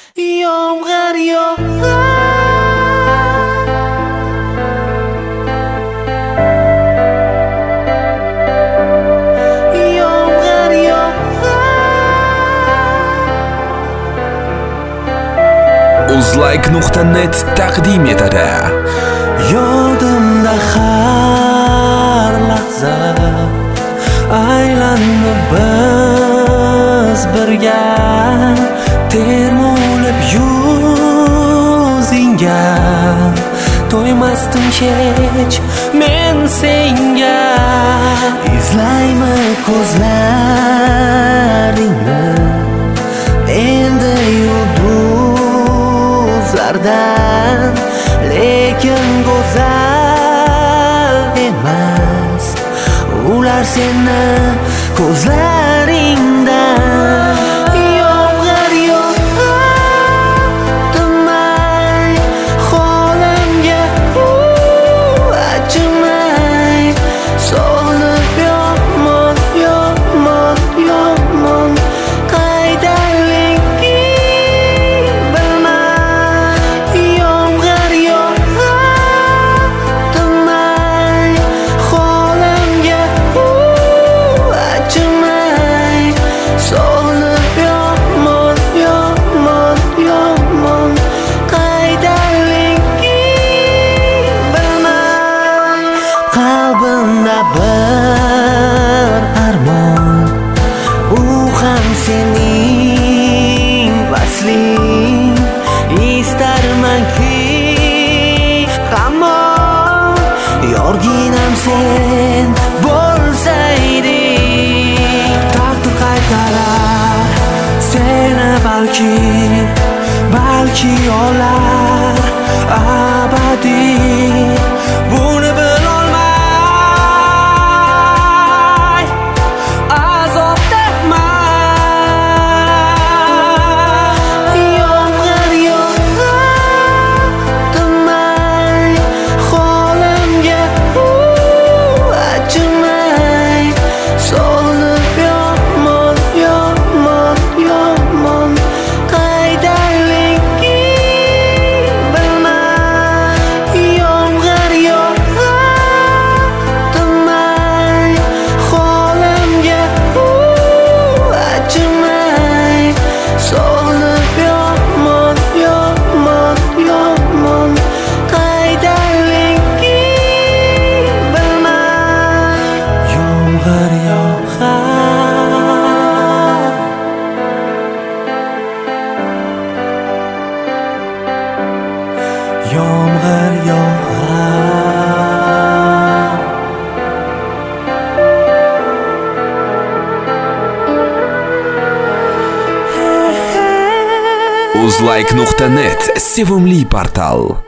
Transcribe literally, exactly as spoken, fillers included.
Yomg'ir yog'ar, yomg'ir yog'ar. Uzlike nuqta net taqdim etadi. Yodimda har lahza aylanib biz birga termulib yuzingga to'ymasdim hech men senga. Izlaymi ko'zlaringni endi yulduzlardan, lekin go'zal emas ular seni ko'zlaringdan. Yomg'ir yog'ar, tinmay holimga acımay, solib yomon yomon yomon qaydaliging bilmay. Yomg'ir yog'ar, tinmay holimga acımay, solib yomon yomon yomon qaydaliging bilmay. Qalbimda bir armon, u ham sening vasling. Istarmanki hamon yorginam sen bo'lsayding. Taqdir qaytarar seni balki, balki olar abadiy. Buni bilolmay azobdaman. Yomg'ir yog'ar, tinmay holimga acımay, solib yomon yomon yomon qaydaliging bilmay. Yomg'ir yog'ar, tinmay holimga acımay, solib yomon yomon yomon qaydaliging bilmay. Yomg'ir yog'ar, yomg'ir yog'ar. Uzlike nuqta net sevimli portal.